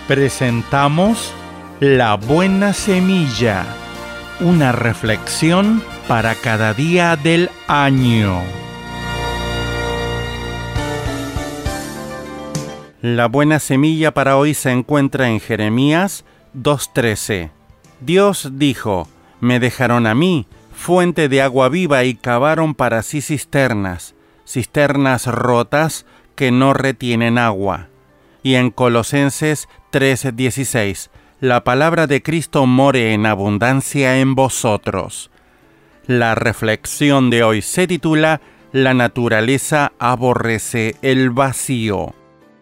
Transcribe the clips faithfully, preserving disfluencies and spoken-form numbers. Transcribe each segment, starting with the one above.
Presentamos La Buena Semilla, una reflexión para cada día del año. La buena semilla para hoy se encuentra en Jeremías dos trece. Dios dijo: me dejaron a mí, fuente de agua viva, y cavaron para sí cisternas, cisternas rotas que no retienen agua. Y en Colosenses tres dieciséis, la palabra de Cristo more en abundancia en vosotros. La reflexión de hoy se titula La naturaleza aborrece el vacío.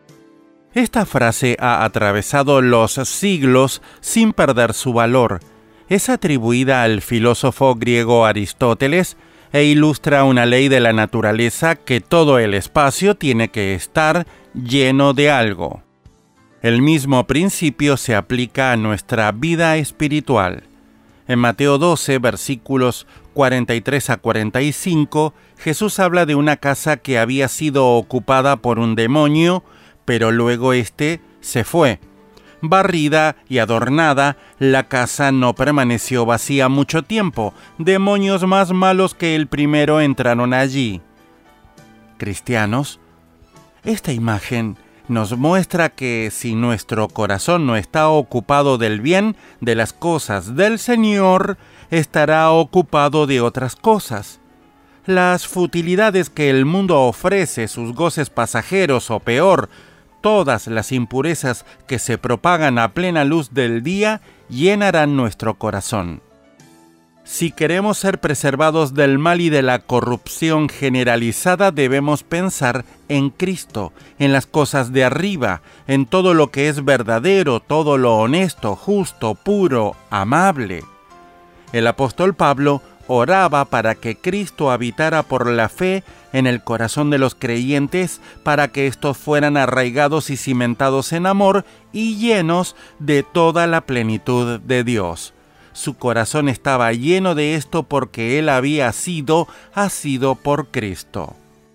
Esta frase ha atravesado los siglos sin perder su valor. Es atribuida al filósofo griego Aristóteles e ilustra una ley de la naturaleza que todo el espacio tiene que estar lleno de algo. El mismo principio se aplica a nuestra vida espiritual. En Mateo doce, versículos cuarenta y tres a cuarenta y cinco, Jesús habla de una casa que había sido ocupada por un demonio, pero luego éste se fue. Barrida y adornada, la casa no permaneció vacía mucho tiempo. Demonios más malos que el primero entraron allí. Cristianos, esta imagen nos muestra que si nuestro corazón no está ocupado del bien, de las cosas del Señor, estará ocupado de otras cosas. Las futilidades que el mundo ofrece, sus goces pasajeros o peor, todas las impurezas que se propagan a plena luz del día llenarán nuestro corazón. Si queremos ser preservados del mal y de la corrupción generalizada, debemos pensar en Cristo, en las cosas de arriba, en todo lo que es verdadero, todo lo honesto, justo, puro, amable. El apóstol Pablo oraba para que Cristo habitara por la fe en el corazón de los creyentes, para que estos fueran arraigados y cimentados en amor y llenos de toda la plenitud de Dios. Su corazón estaba lleno de esto porque él había sido asido por Cristo.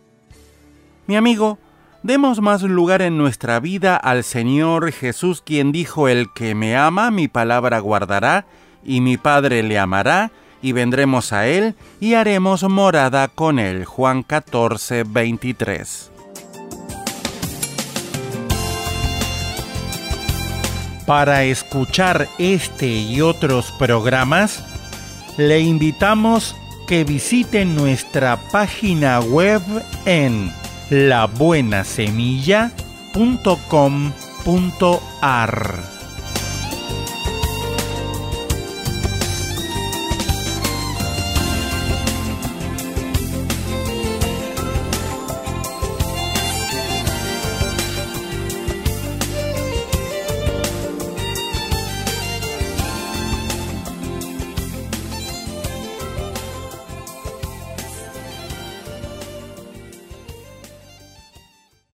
Mi amigo, demos más lugar en nuestra vida al Señor Jesús, quien dijo: el que me ama, mi palabra guardará, y mi Padre le amará, y vendremos a él y haremos morada con él. Juan catorce, veintitrés. Para escuchar este y otros programas, le invitamos que visite nuestra página web en la buena semilla punto com punto a r.